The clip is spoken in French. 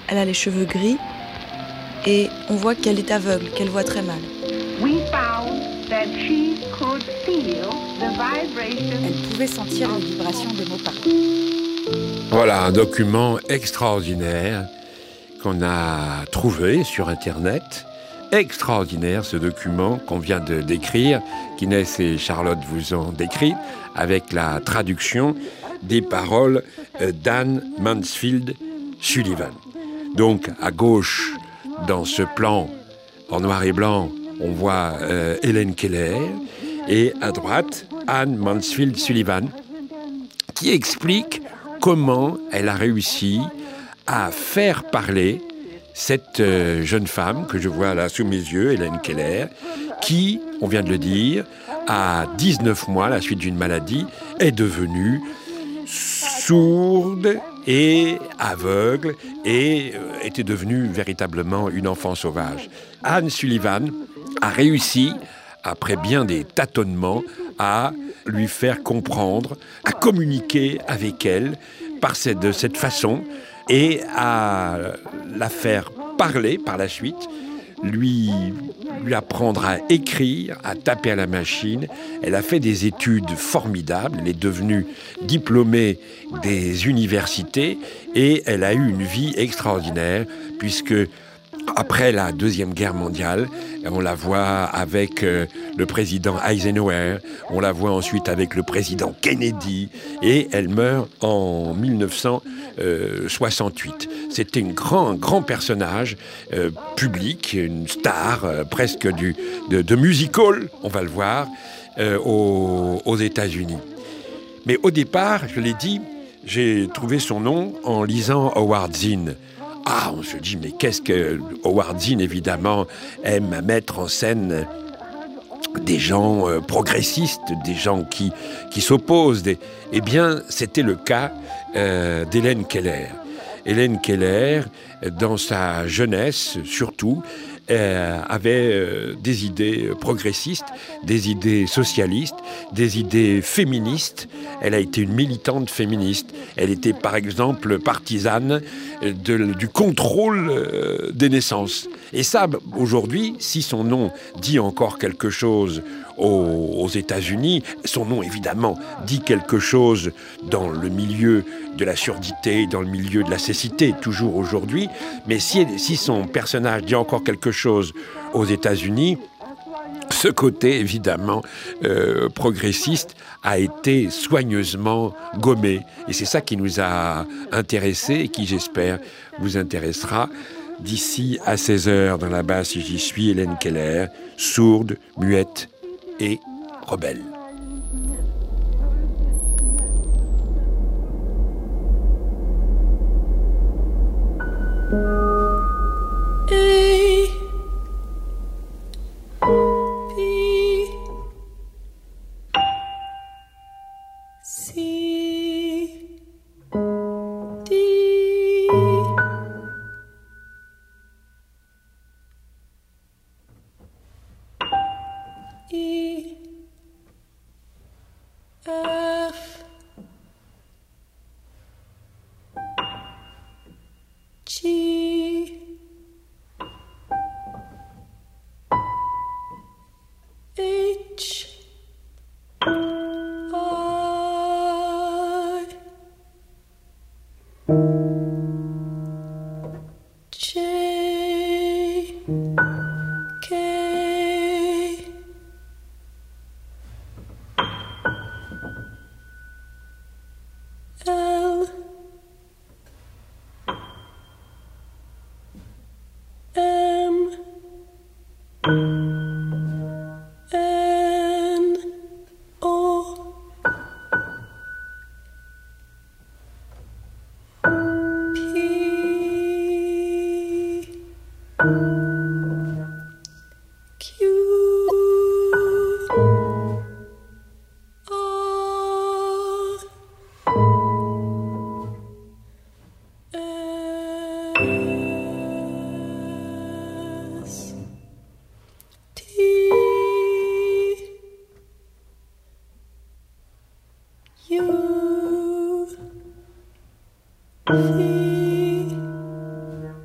Elle a les cheveux gris et on voit qu'elle est aveugle, qu'elle voit très mal. Elle pouvait sentir les vibrations des mots parlés. Voilà un document extraordinaire qu'on a trouvé sur Internet. Extraordinaire ce document qu'on vient de décrire, qu'Inès et Charlotte vous ont décrit, avec la traduction des paroles d'Anne Mansfield Sullivan. Donc à gauche, dans ce plan en noir et blanc, on voit Helen Keller, et à droite, Anne Mansfield Sullivan, qui explique comment elle a réussi à faire parler cette jeune femme que je vois là sous mes yeux, Helen Keller, qui, on vient de le dire, à 19 mois, à la suite d'une maladie, est devenue sourde et aveugle et était devenue véritablement une enfant sauvage. Anne Sullivan a réussi, après bien des tâtonnements, à lui faire comprendre, à communiquer avec elle de cette façon et à la faire parler par la suite, lui apprendre à écrire, à taper à la machine. Elle a fait des études formidables, elle est devenue diplômée des universités et elle a eu une vie extraordinaire puisque après la Deuxième Guerre mondiale, on la voit avec le président Eisenhower, on la voit ensuite avec le président Kennedy, et elle meurt en 1968. C'était un grand personnage public, une star presque de music-hall, on va le voir, aux États-Unis. Mais au départ, je l'ai dit, j'ai trouvé son nom en lisant Howard Zinn. Ah, on se dit, mais qu'est-ce que Howard Zinn, évidemment, aime mettre en scène des gens progressistes, des gens qui s'opposent. Eh bien, c'était le cas d'Helen Keller. Helen Keller, dans sa jeunesse surtout, avait des idées progressistes, des idées socialistes, des idées féministes. Elle a été une militante féministe. Elle était par exemple partisane du contrôle des naissances. Et ça, aujourd'hui, si son nom dit encore quelque chose aux États-Unis, son nom évidemment dit quelque chose dans le milieu de la surdité, dans le milieu de la cécité, toujours aujourd'hui, mais si son personnage dit encore quelque chose aux États-Unis, ce côté évidemment progressiste a été soigneusement gommé. Et c'est ça qui nous a intéressés et qui, j'espère, vous intéressera. D'ici à 16h dans la basse, j'y suis, Helen Keller, sourde, muette et rebelle.